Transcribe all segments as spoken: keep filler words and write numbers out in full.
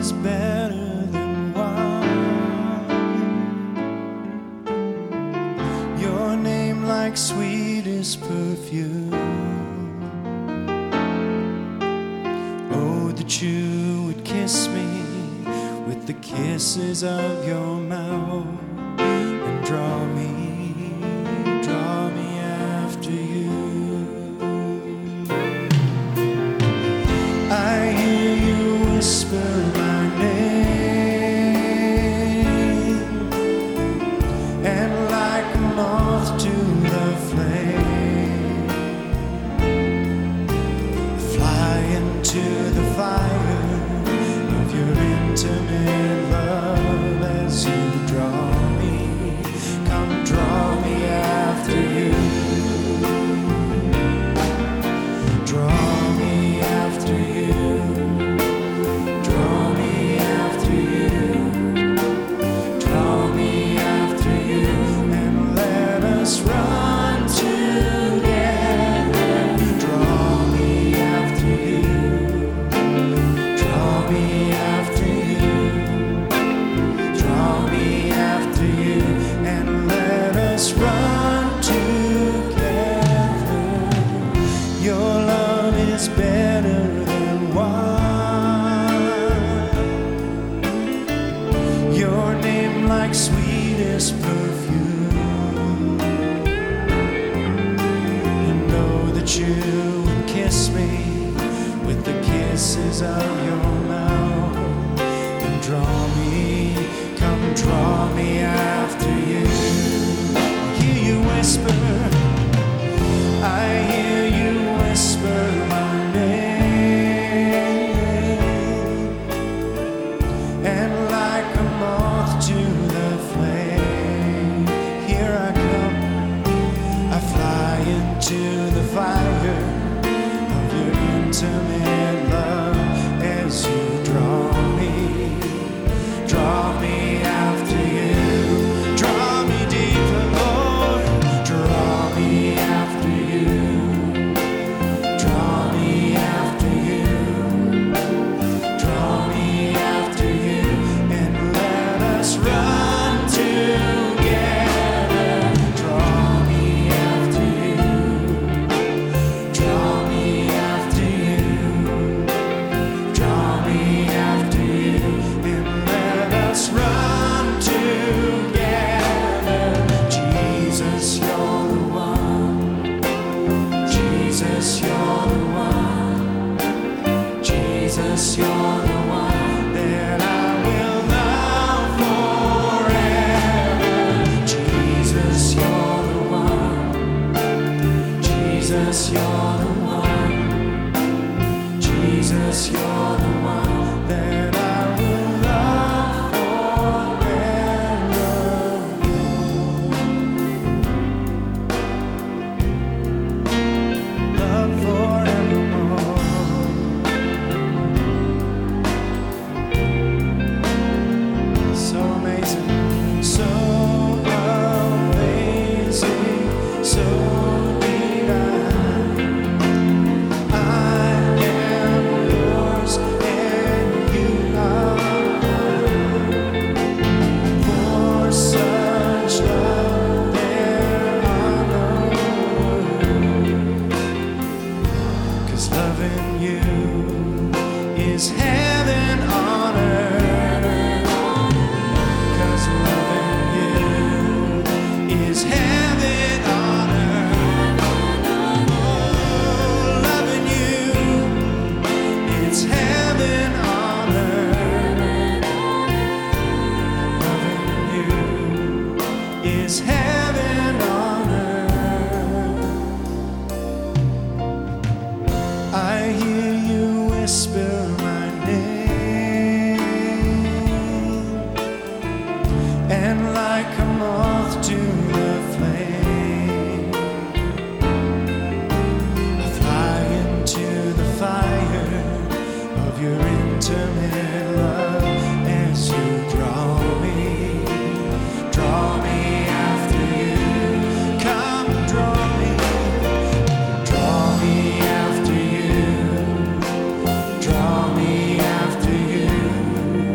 is better than wine. Your name like sweetest perfume. Oh, that you would kiss me with the kisses of your mouth and draw me, draw me after you. I hear you whisper my name, and like a moth to the flame, fly into the fire of your intimate love as you draw me, come draw me after you. Draw me after you. Draw me after you. Draw me after you. And let us run together. Draw me after you. Draw me after you. Draw me after you. And let us run together. Your love is better than wine. Your name like sweetest perfume. You know that you would kiss me with the kisses of your mouth and draw me, come draw me after you. I hear you whisper, I hear you whisper my name, and like a moth to the flame, here I come, I fly into the fire of your intimate love as you draw me, draw me after you, draw me deeper, Lord, draw me after you. Draw me after you, draw me after you, and let us run together. Draw me after you, draw me after you, draw me after you, and let us run together. Jesus, you're the one. Jesus, you're the one. Jesus, you're the one that I will love forever. Jesus, you're the one. Jesus, you're the one. Jesus, you're the one that I will love forever. Love forevermore. So amazing, so amazing, so divine. I am yours and you are mine. For such love there are no words. 'Cause loving you is heaven on earth. 'Cause loving you is heaven on earth. Oh, loving you, it's heaven on earth. Loving you is heaven on earth. I hear you whisper my name, and like a moth to the flame, I fly into the fire of your intimate love as you draw me, draw me after you. Come draw me, draw me after you. Draw me after you.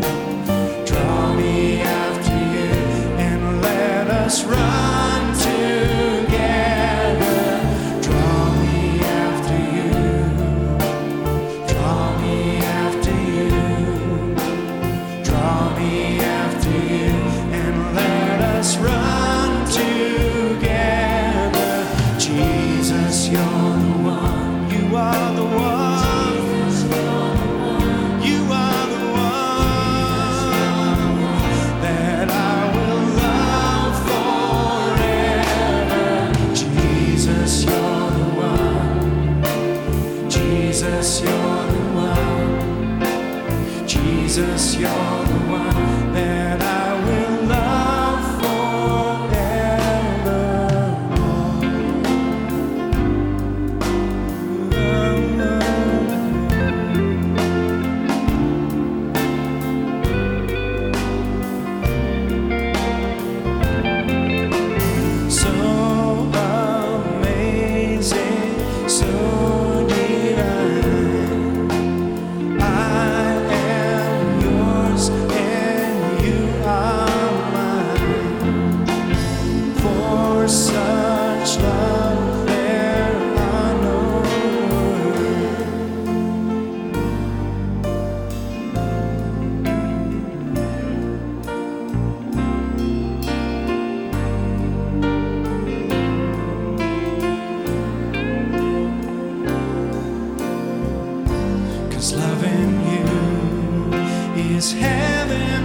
Jesus, you're the one that I will love forevermore. So amazing, so divine. I am yours and you are mine. For such love there are no words. 'Cause loving you is heaven.